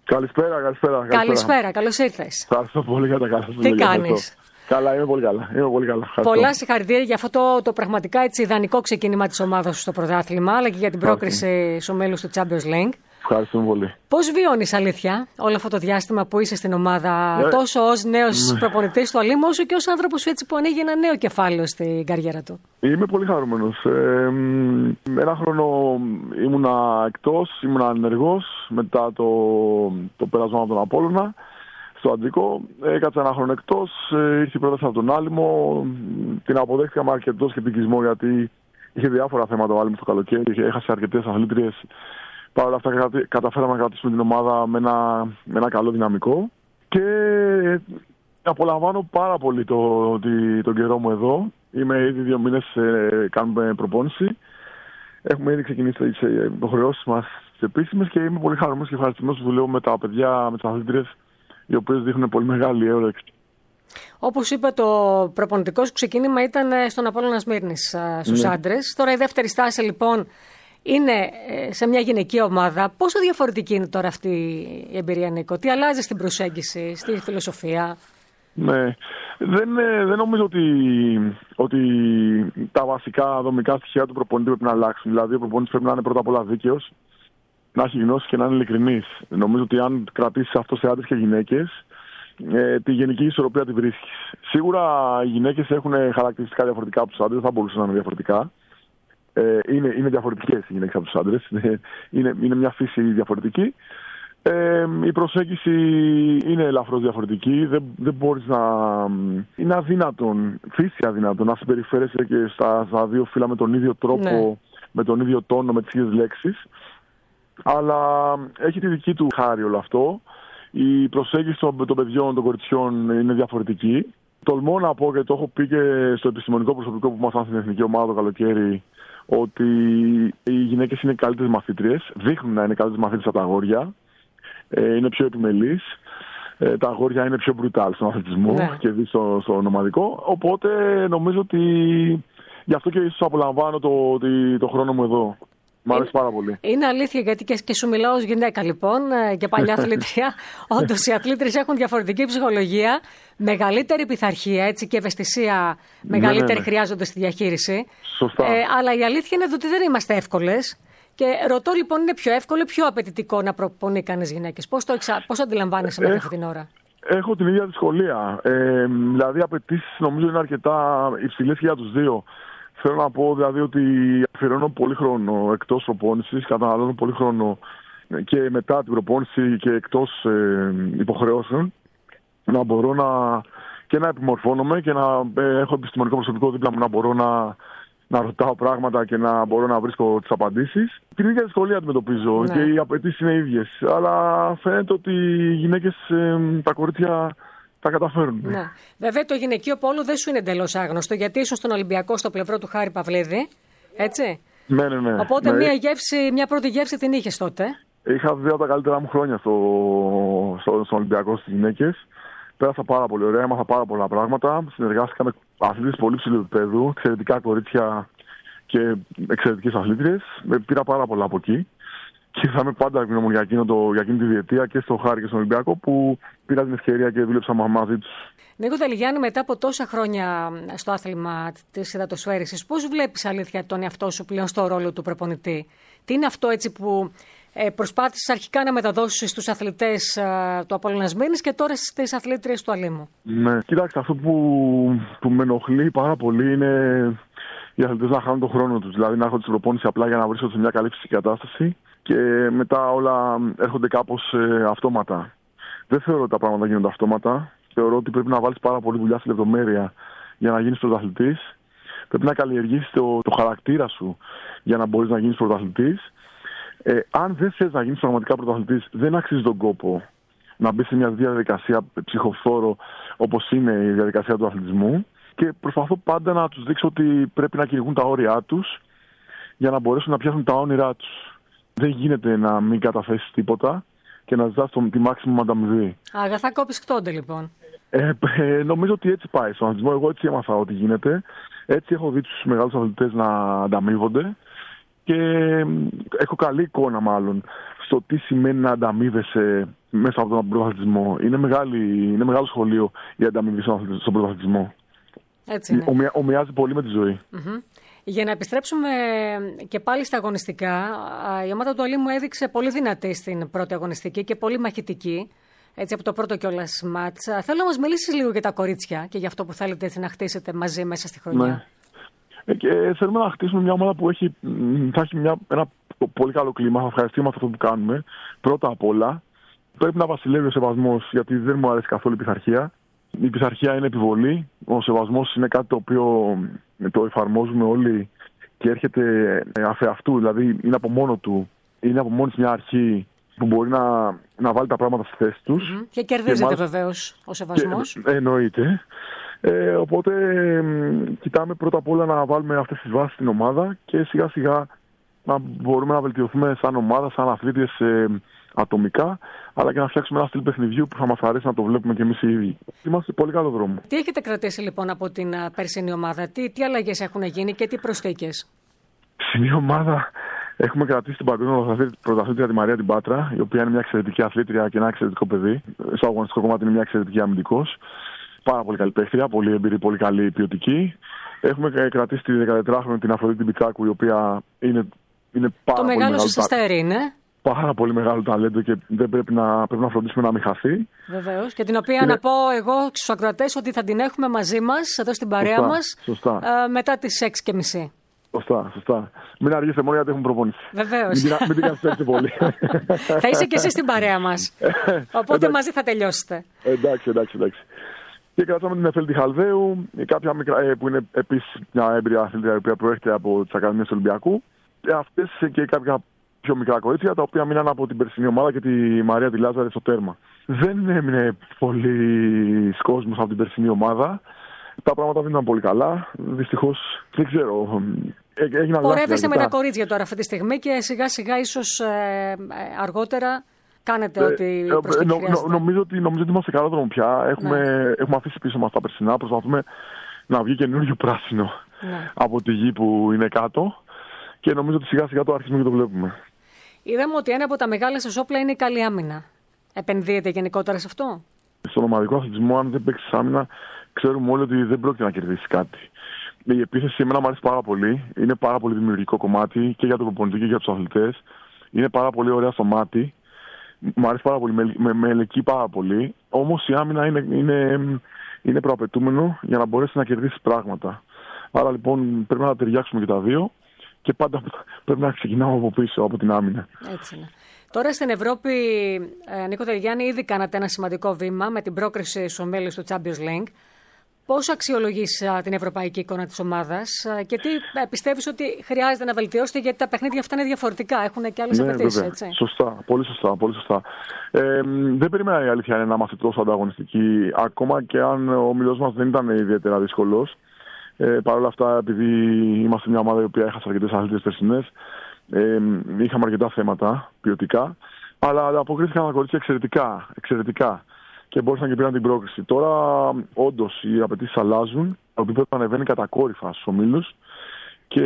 Καλησπέρα, καλώς ήρθες. Ευχαριστώ πολύ για τα καλά σας. Τι κάνεις? Καλά, είμαι πολύ καλά. Πολλά συγχαρητήρια για αυτό το πραγματικά έτσι ιδανικό ξεκίνημα της ομάδας σου στο πρωτάθλημα, αλλά και για την πρόκριση στο μέλος του Champions League. Ευχαριστούμε πολύ. Πώς βιώνεις, αλήθεια, όλο αυτό το διάστημα που είσαι στην ομάδα, τόσο ως νέος προπονητής του Αλήμου, όσο και ως άνθρωπος έτσι που ανοίγει ένα νέο κεφάλαιο στην καριέρα του? Είμαι πολύ χαρούμενος. Ένα χρόνο ήμουνα εκτός, ήμουνα ενεργός μετά το πέρασμα από τον Απόλλωνα στο Αντρικό. Έκατσα ένα χρόνο εκτός, ήρθε η πρόταση από τον Άλυμο. Την αποδέχτηκα με αρκετό σκεπτικισμό, γιατί είχε διάφορα θέματα ο Άλυμος το καλοκαίρι, έχασε αρκετές αθλήτριες. Παρ' όλα αυτά καταφέραμε να κρατήσουμε την ομάδα με ένα καλό δυναμικό και απολαμβάνω πάρα πολύ τον καιρό μου εδώ. Είμαι ήδη 2 μήνες, κάνουμε προπόνηση. Έχουμε ήδη ξεκινήσει τις υποχρεώσεις μας τις επίσημες και είμαι πολύ χαρούμενος και ευχαριστημένος που δουλεύω με τα παιδιά, με τις αθλήτριες, οι οποίες δείχνουν πολύ μεγάλη όρεξη. Όπως είπε, το προπονητικό σου ξεκίνημα ήταν στον Απόλλωνα Σμύρνης στους άντρες. Τώρα η δεύτερη στάση λοιπόν είναι σε μια γυναική ομάδα. Πόσο διαφορετική είναι τώρα αυτή η εμπειρία, Νίκο? Τι αλλάζει στην προσέγγιση, στη φιλοσοφία? Ναι, δεν νομίζω ότι τα βασικά δομικά στοιχεία του προπονητή πρέπει να αλλάξουν. Δηλαδή, ο προπονητής πρέπει να είναι πρώτα απ' όλα δίκαιος, να έχει γνώση και να είναι ειλικρινής. Νομίζω ότι αν κρατήσεις αυτό σε άντρες και γυναίκες, τη γενική ισορροπία τη βρίσκεις. Σίγουρα οι γυναίκες έχουν χαρακτηριστικά διαφορετικά από τους άντρες, δεν θα μπορούσαν να είναι διαφορετικά. Είναι διαφορετικές οι γυναίκες από τους άντρες. Είναι μια φύση διαφορετική. Η προσέγγιση είναι ελαφρώς διαφορετική. Δεν μπορείς να... Είναι αδύνατον, φύση αδύνατον, να συμπεριφέρεσαι και στα δύο φύλλα με τον ίδιο τρόπο, με τον ίδιο τόνο, με τις ίδιες λέξεις. Αλλά έχει τη δική του χάρη όλο αυτό. Η προσέγγιση των παιδιών, των κοριτσιών είναι διαφορετική. Τολμώ να πω, και το έχω πει και στο επιστημονικό προσωπικό που ήμασταν στην εθνική ομάδα το καλοκαίρι, ότι οι γυναίκες είναι καλύτερες μαθήτριες, δείχνουν να είναι καλύτερες μαθήτριες από τα αγόρια, είναι πιο επιμελείς, τα αγόρια είναι πιο brutal στον αθλητισμό και δει στο ομαδικό, οπότε νομίζω ότι γι' αυτό και ίσως απολαμβάνω το χρόνο μου εδώ. Μ' αρέσει πάρα πολύ. Είναι αλήθεια, γιατί και σου μιλάω ως γυναίκα λοιπόν και παλιά αθλήτρια. Όντως οι αθλήτριες έχουν διαφορετική ψυχολογία, μεγαλύτερη πειθαρχία έτσι, και ευαισθησία μεγαλύτερη χρειάζονται στη διαχείριση. Σωστά. Αλλά η αλήθεια είναι ότι δεν είμαστε εύκολες. Και ρωτώ λοιπόν, είναι πιο εύκολο, πιο απαιτητικό να προπονεί κανείς γυναίκες? Πώς αντιλαμβάνεσαι μέχρι αυτή την ώρα? Έχω την ίδια δυσκολία. Δηλαδή οι απαιτήσεις νομίζω είναι αρκετά υψηλές και για τους δύο. Θέλω να πω δηλαδή ότι αφιερώνω πολύ χρόνο εκτός προπόνησης, καταναλώνω πολύ χρόνο και μετά την προπόνηση και εκτός υποχρεώσεων, να μπορώ να επιμορφώνομαι και να έχω επιστημονικό προσωπικό δίπλα μου, να μπορώ να ρωτάω πράγματα και να μπορώ να βρίσκω τις απαντήσεις. Την ίδια δυσκολία αντιμετωπίζω και οι απαιτήσεις είναι ίδιες. Αλλά φαίνεται ότι οι γυναίκες, τα κορίτσια, τα καταφέρουν. Ναι. Βέβαια το γυναικείο πόλο δεν σου είναι εντελώς άγνωστο, γιατί ήσουν στον Ολυμπιακό στο πλευρό του Χάρη Παυλίδη, έτσι. Ναι. Οπότε μια πρώτη γεύση την είχες τότε. Είχα δει τα καλύτερά μου χρόνια στον Ολυμπιακό στις γυναίκες. Πέρασα πάρα πολύ ωραία, έμαθα πάρα πολλά πράγματα. Συνεργάστηκα με αθλήτες πολύ ψηλού επίπεδου, εξαιρετικά κορίτσια και εξαιρετικές αθλήτριες. Πήρα πάρα πολλά από εκεί. Και θα είμαι πάντα ευγνώμων για εκείνη τη διετία και στο Χάρη και στον Ολυμπιακό που πήρα την ευκαιρία και δούλεψα μαζί τους. Νίκο Τελιγιάννη, μετά από τόσα χρόνια στο άθλημα της υδατοσφαίρισης, πώς βλέπεις αλήθεια τον εαυτό σου πλέον στο ρόλο του προπονητή? Τι είναι αυτό έτσι που προσπάθησες αρχικά να μεταδώσεις στους αθλητές του Απόλλωνα Σμύρνης και τώρα στις αθλήτριες του Αλήμου? Ναι, κοίταξε, αυτό που με ενοχλεί πάρα πολύ είναι οι αθλητές να χάνουν τον χρόνο τους. Δηλαδή να έρχονται στην προπόνηση απλά για να βρίσκονται σε μια καλή φυσική κατάσταση και μετά όλα έρχονται κάπως αυτόματα. Δεν θεωρώ ότι τα πράγματα γίνονται αυτόματα. Θεωρώ ότι πρέπει να βάλεις πάρα πολύ δουλειά στη λεπτομέρεια για να γίνεις πρωταθλητής. Πρέπει να καλλιεργήσεις το χαρακτήρα σου για να μπορείς να γίνεις πρωταθλητής. Αν δεν θες να γίνεις πραγματικά πρωταθλητής, δεν αξίζει τον κόπο να μπεις σε μια διαδικασία ψυχοφθόρο όπως είναι η διαδικασία του αθλητισμού. Και προσπαθώ πάντα να τους δείξω ότι πρέπει να κυνηγούν τα όρια τους για να μπορέσουν να πιάσουν τα όνειρά τους. Δεν γίνεται να μην καταθέσεις τίποτα και να ζητάς τη μάξιμου ανταμοιβή. Αγαθά κόπης χτώνται λοιπόν. Νομίζω ότι έτσι πάει στον αθλητισμό. Εγώ έτσι έμαθα ότι γίνεται. Έτσι έχω δει τους μεγάλους αθλητές να ανταμείβονται. και έχω καλή εικόνα μάλλον στο τι σημαίνει να ανταμείβεσαι μέσα από τον πρωταθλητισμό. Είναι μεγάλο σχολείο η ανταμείβη στον πρωταθλητισμό. Έτσι είναι. Ομοιάζει πολύ με τη ζωή. Mm-hmm. Για να επιστρέψουμε και πάλι στα αγωνιστικά, η ομάδα του Αλήμου έδειξε πολύ δυνατή στην πρώτη αγωνιστική και πολύ μαχητική, έτσι από το πρώτο κιόλας μάτς. Θέλω να μας μιλήσεις λίγο για τα κορίτσια και για αυτό που θέλετε έτσι να χτίσετε μαζί μέσα στη χρονιά. Ναι. Και θέλουμε να χτίσουμε μια ομάδα που θα έχει ένα πολύ καλό κλίμα, θα ευχαριστεί με αυτό που κάνουμε. Πρώτα απ' όλα, πρέπει να βασιλεύει ο σεβασμός, γιατί δεν μου αρέσει καθόλου η πειθαρχία. Η πειθαρχία είναι επιβολή. Ο σεβασμός είναι κάτι το οποίο το εφαρμόζουμε όλοι και έρχεται αφεαυτού. Δηλαδή είναι από μόνο του. Είναι από μόνη μια αρχή που μπορεί να βάλει τα πράγματα στη θέση τους. Mm-hmm. Και κερδίζεται βεβαίως ο σεβασμός. Εννοείται. Οπότε κοιτάμε πρώτα απ' όλα να βάλουμε αυτές τις βάσεις στην ομάδα και σιγά σιγά να μπορούμε να βελτιωθούμε σαν ομάδα, σαν αθλήτες ατομικά, αλλά και να φτιάξουμε ένα στυλ παιχνιδιού που θα μας αρέσει να το βλέπουμε και εμείς οι ίδιοι. Είμαστε σε πολύ καλό δρόμο. Τι έχετε κρατήσει λοιπόν από την περσινή ομάδα, τι αλλαγές έχουν γίνει και τι προσθήκες? Στην η ομάδα έχουμε κρατήσει την παγκόσμια πρωταθλήτρια τη Μαρία την Πάτρα, η οποία είναι μια εξαιρετική αθλήτρια και ένα εξαιρετικό παιδί. Στο αγωνιστικό κομμάτι είναι μια εξαιρετική αμυντικός. Πάρα πολύ καλή παίχτρια, πολύ εμπειρή, πολύ καλή ποιοτική. Έχουμε κρατήσει τη 14χρονη την Αφροδίτη Μπιτσάκου, η οποία είναι πάρα το πολύ μεγάλο σας αστέρι είναι. Πάρα πολύ μεγάλο ταλέντο και δεν πρέπει να φροντίσουμε να μην χαθεί. Βεβαίως. Και την οποία να πω εγώ στους ακροατές ότι θα την έχουμε μαζί μας, εδώ στην παρέα μας, μετά τις 6:30. Σωστά. Μην αργήσετε μόνο γιατί έχουμε προπόνηση. Βεβαίως. Μην την καθυστερήσετε πολύ. Θα είσαι και εσύ στην παρέα μας. Οπότε μαζί θα τελειώσετε. Εντάξει. Και κρατάμε την Εφέλτη Χαλδαίου, κάποια που είναι επίσης μια έμπειρια αθλήτρια, η οποία προέρχεται από τις Ακαδημίες του Ολυμπιακού. Αυτές και κάποια πιο μικρά κορίτσια, τα οποία μείναν από την περσινή ομάδα και τη Μαρία τη Λάζαρη στο τέρμα. Δεν έμεινε πολύ κόσμος από την περσινή ομάδα. Τα πράγματα δεν ήταν πολύ καλά. Δυστυχώς, δεν ξέρω. Πορεύεστε με τα κορίτσια τώρα αυτή τη στιγμή και σιγά σιγά ίσως αργότερα κάνετε ό,τι χρειάζεται. Νομίζω ότι είμαστε σε καλό δρόμο πια. Έχουμε αφήσει πίσω μας τα περσινά. Προσπαθούμε να βγει καινούργιο πράσινο από τη γη που είναι κάτω. Και νομίζω ότι σιγά σιγά το αρχίζουμε και το βλέπουμε. Είδαμε ότι ένα από τα μεγάλα σας όπλα είναι η καλή άμυνα. Επενδύετε γενικότερα σε αυτό? Στον ομαδικό αθλητισμό, αν δεν παίξει άμυνα, ξέρουμε όλοι ότι δεν πρόκειται να κερδίσει κάτι. Η επίθεση εμένα μου αρέσει πάρα πολύ. Είναι πάρα πολύ δημιουργικό κομμάτι και για τον προπονητή και για τους αθλητές. Είναι πάρα πολύ ωραία στο μάτι. Μου αρέσει πάρα πολύ, με ελεκεί πάρα πολύ. Όμως η άμυνα είναι προαπαιτούμενο για να μπορέσει να κερδίσει πράγματα. Άρα λοιπόν πρέπει να τα ταιριάξουμε και τα δύο. Και πάντα πρέπει να ξεκινάμε από πίσω, από την άμυνα. Έτσι είναι. Τώρα στην Ευρώπη, Νίκο Τεριγιάννη, ήδη κάνατε ένα σημαντικό βήμα με την πρόκριση στους ομίλους του Champions League. Πώς αξιολογείς την ευρωπαϊκή εικόνα της ομάδας και τι πιστεύεις ότι χρειάζεται να βελτιώσετε, γιατί τα παιχνίδια αυτά είναι διαφορετικά, έχουν και άλλες απαιτήσεις, έτσι? Σωστά, πολύ σωστά. Δεν περίμενα, η αλήθεια είναι, να είμαστε τόσο ανταγωνιστικοί, ακόμα και αν ο ομιλός μας δεν ήταν ιδιαίτερα δύσκολος. Παρ' όλα αυτά, επειδή είμαστε μια ομάδα η οποία έχασε αρκετές αθλητές περσινές, είχαμε αρκετά θέματα ποιοτικά, αλλά αποκρίθηκαν τα κορίτσια εξαιρετικά και μπόρεσαν και πήραν την πρόκριση. Τώρα, όντως, οι απαιτήσεις αλλάζουν, το επίπεδο ανεβαίνει κατακόρυφα στους ομίλους και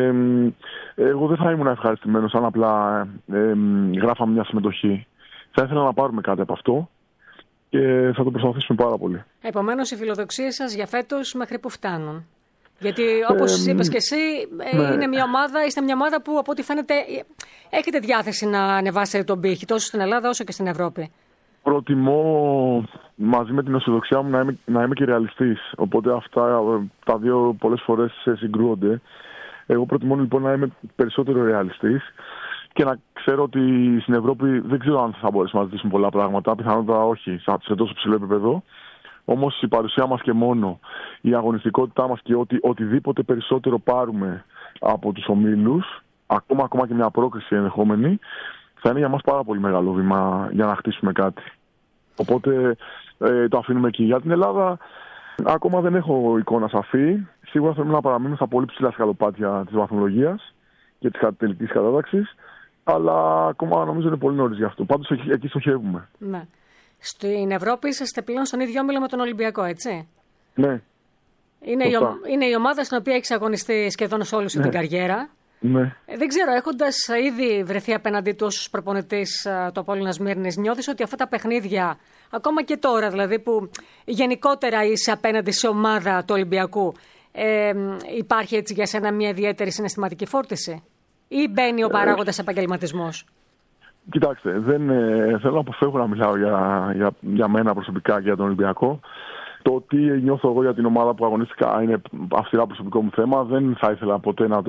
εγώ δεν θα ήμουν ευχαριστημένος αν απλά γράφαμε μια συμμετοχή. Θα ήθελα να πάρουμε κάτι από αυτό και θα το προσπαθήσουμε πάρα πολύ. Επομένως, οι φιλοδοξίες σας για φέτος μέχρι που φτάνουν? Γιατί όπως είπες και εσύ, είστε μια ομάδα που από ό,τι φαίνεται έχετε διάθεση να ανεβάσετε τον πύχη τόσο στην Ελλάδα όσο και στην Ευρώπη. Προτιμώ μαζί με την αισιοδοξία μου να είμαι και ρεαλιστής. Οπότε αυτά τα δύο πολλές φορές συγκρούονται. Εγώ προτιμώ λοιπόν να είμαι περισσότερο ρεαλιστής και να ξέρω ότι στην Ευρώπη δεν ξέρω αν θα μπορέσουμε να ζητήσουμε πολλά πράγματα. Πιθανότατα όχι σε τόσο ψηλό επίπεδο. Όμως η παρουσία μας και μόνο, η αγωνιστικότητά μας και οτιδήποτε περισσότερο πάρουμε από τους ομίλους, ακόμα και μια πρόκριση ενδεχόμενη, θα είναι για μας πάρα πολύ μεγάλο βήμα για να χτίσουμε κάτι. Οπότε το αφήνουμε εκεί. Για την Ελλάδα ακόμα δεν έχω εικόνα σαφή. Σίγουρα θέλουμε να παραμείνουμε στα πολύ ψηλά σκαλοπάτια της βαθμολογίας και της τελικής κατάταξης, αλλά ακόμα νομίζω είναι πολύ νωρίς γι' αυτό. Πάντως εκεί στοχεύουμε. Ναι. Στην Ευρώπη είσαστε πλέον στον ίδιο όμιλο με τον Ολυμπιακό, έτσι? Ναι. Είναι η ομάδα στην οποία έχεις αγωνιστεί σχεδόν σε όλη σου την καριέρα. Ναι. Δεν ξέρω, έχοντας ήδη βρεθεί απέναντί του ως προπονητής του Απόλλωνα Σμύρνης, νιώθεις ότι αυτά τα παιχνίδια, ακόμα και τώρα δηλαδή που γενικότερα είσαι απέναντι σε ομάδα του Ολυμπιακού, υπάρχει έτσι για σένα μια ιδιαίτερη συναισθηματική φόρτιση ή μπαίνει ο παράγοντας επαγγελματισμός? Κοιτάξτε, δεν θέλω να αποφεύγω να μιλάω για μένα προσωπικά και για τον Ολυμπιακό. Το τι νιώθω εγώ για την ομάδα που αγωνίστηκα είναι αυστηρά προσωπικό μου θέμα. Δεν θα ήθελα ποτέ να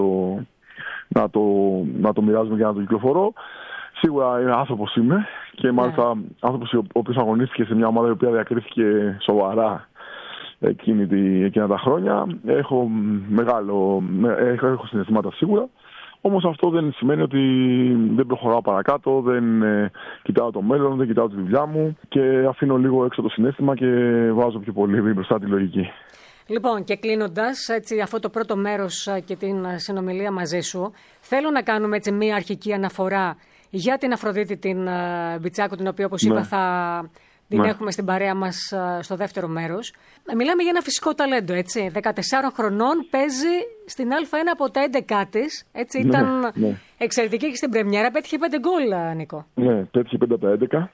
το μοιράζομαι και να το κυκλοφορώ. Σίγουρα άνθρωπος είμαι και μάλιστα άνθρωπος ο οποίος αγωνίστηκε σε μια ομάδα η οποία διακρίθηκε σοβαρά εκείνα τα χρόνια. Έχω συναισθήματα σίγουρα. Όμως αυτό δεν σημαίνει ότι δεν προχωράω παρακάτω, δεν κοιτάω το μέλλον, δεν κοιτάω τη δουλειά μου και αφήνω λίγο έξω το συναίσθημα και βάζω πιο πολύ μπροστά τη λογική. Λοιπόν, και κλείνοντας αυτό το πρώτο μέρος και την συνομιλία μαζί σου, θέλω να κάνουμε έτσι μία αρχική αναφορά για την Αφροδίτη την Μπιτσάκο, την οποία όπως είπα θα την έχουμε στην παρέα μας στο δεύτερο μέρος. Μιλάμε για ένα φυσικό ταλέντο, έτσι. 14 χρονών, παίζει στην Α1 από τα 11 της. Έτσι, ήταν εξαιρετική και στην πρεμιέρα. Πέτυχε 5 γκολ, Νίκο. Ναι, πέτυχε 5 από τα 11.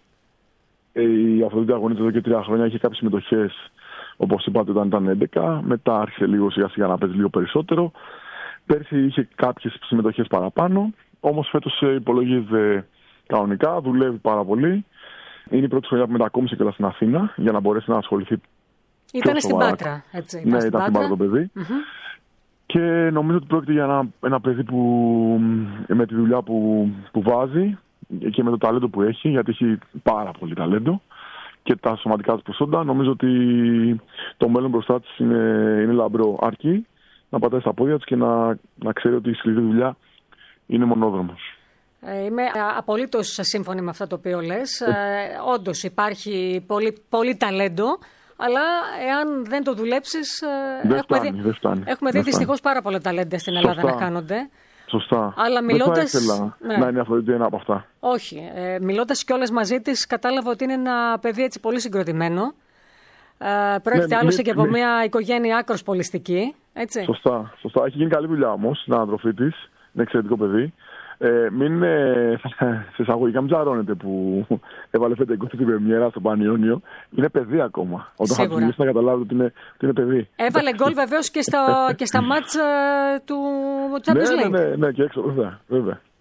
Η Αφροδίτη αγωνίζεται εδώ και 3 χρόνια. Είχε κάποιες συμμετοχές, όπως είπατε, όταν ήταν 11. Μετά άρχισε λίγο σιγά σιγά να παίζει λίγο περισσότερο. Πέρσι είχε κάποιες συμμετοχές παραπάνω. Όμως φέτος υπολογίζεται κανονικά, δουλεύει πάρα πολύ. Είναι η πρώτη χρονιά που μετακόμισε και στην Αθήνα για να μπορέσει να ασχοληθεί. Ήταν στην Πάτρα, έτσι. Ναι, ήταν στην Πάτρα το παιδί. Και νομίζω ότι πρόκειται για ένα παιδί που με τη δουλειά που βάζει και με το ταλέντο που έχει, γιατί έχει πάρα πολύ ταλέντο και τα σωματικά της προσόντα, νομίζω ότι το μέλλον μπροστά της είναι λαμπρό. Αρκεί να πατάει στα πόδια της και να ξέρει ότι η σκληρή δουλειά είναι μονόδρομος. Είμαι απολύτως σύμφωνη με αυτό το οποίο λες. Όντως υπάρχει πολύ ταλέντο, αλλά εάν δεν το δουλέψεις... Δεν φτάνει. Έχουμε δει δυστυχώς πάρα πολλά ταλέντα στην Ελλάδα να χάνονται. Σωστά. Αλλά μιλώντας... Δεν θα ήθελα να είναι Αφροδίτη ένα από αυτά. Όχι. Μιλώντας κιόλας μαζί της, κατάλαβα ότι είναι ένα παιδί έτσι πολύ συγκροτημένο. Πρόκειται άλλωστε και από μια οικογένεια άκρως πολιστική. Έτσι. Σωστά. Έχει γίνει καλή δουλειά όμως στην ανατροφή της. Είναι εξαιρετικό παιδί. Μην σε εισαγωγικά μην ψαρώνετε που έβαλε φέτα εικόνα στην πρεμιέρα στο Πανιόνιο. Είναι παιδί ακόμα. Όταν θα μιλήσει να καταλάβετε ότι είναι παιδί. Έβαλε γκολ βεβαίως και στα μάτς του Champions League. Ναι, και έξω, βέβαια.